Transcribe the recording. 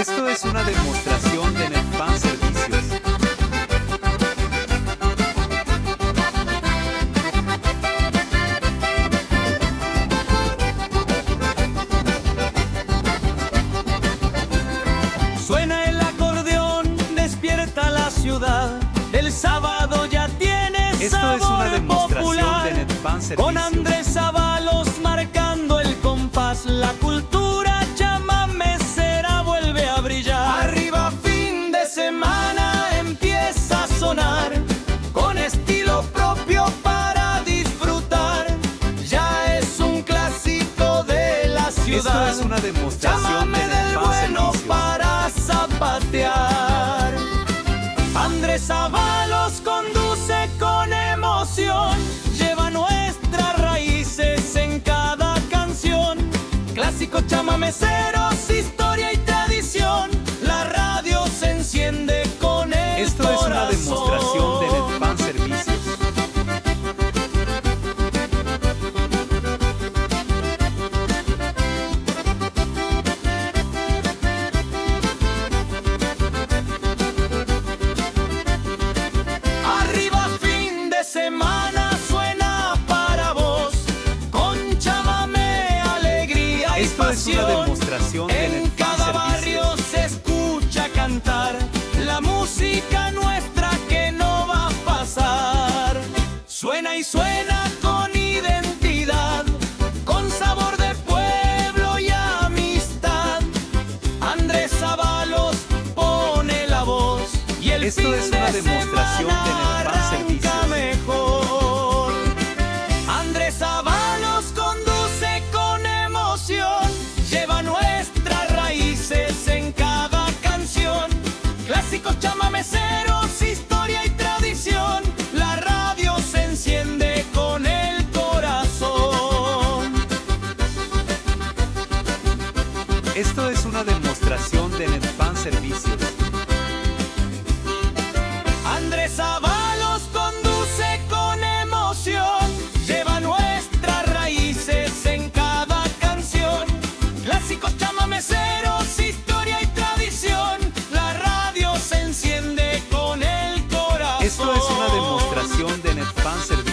Esto es una demostración de Netfan Servicios. Suena el acordeón, despierta la ciudad. El sábado ya tiene Esto sabor es una demostración popular. de Netfan Servicios. Con Andrés Ábalos marcando el compás, la cultura chamamecera vuelve a brillar. Arriba fin de semana empieza a sonar, con estilo propio para disfrutar. Ya es un clásico de la ciudad. Esto es una demostración Chámame de del Netfan bueno Servicios. para zapatear. Andrés Ábalos conduce con emoción, lleva nuestras raíces en cada canción. Clásicos chamameceros, historia y tradición. La radio se enciende con el Esto corazón. es una demostración de Netfan Servicios. Arriba fin de semana suena para vos, con chamamé, alegría y Esto es una pasión. demostración de En Netfan cada barrio Servicios. se escucha cantar la música nuestra que no va a pasar. Suena y suena con identidad, con sabor de pueblo y amistad. Andrés Ábalos pone la voz y el Esto fin es una de demostración de semana Netfan arranca Servicios. mejor. Andrés Ábalos conduce con emoción, lleva nuestras raíces en cada canción. Clásicos chamameceros, historia y tradición. La radio se enciende con el corazón. Esto es una demostración de Netfan Servicios. Andrés Ábalos conduce con emoción, lleva nuestras raíces en cada canción. Clásicos chamameceros, historia y tradición. La radio se enciende con el corazón. Esto es una demostración de Netfan Servicios.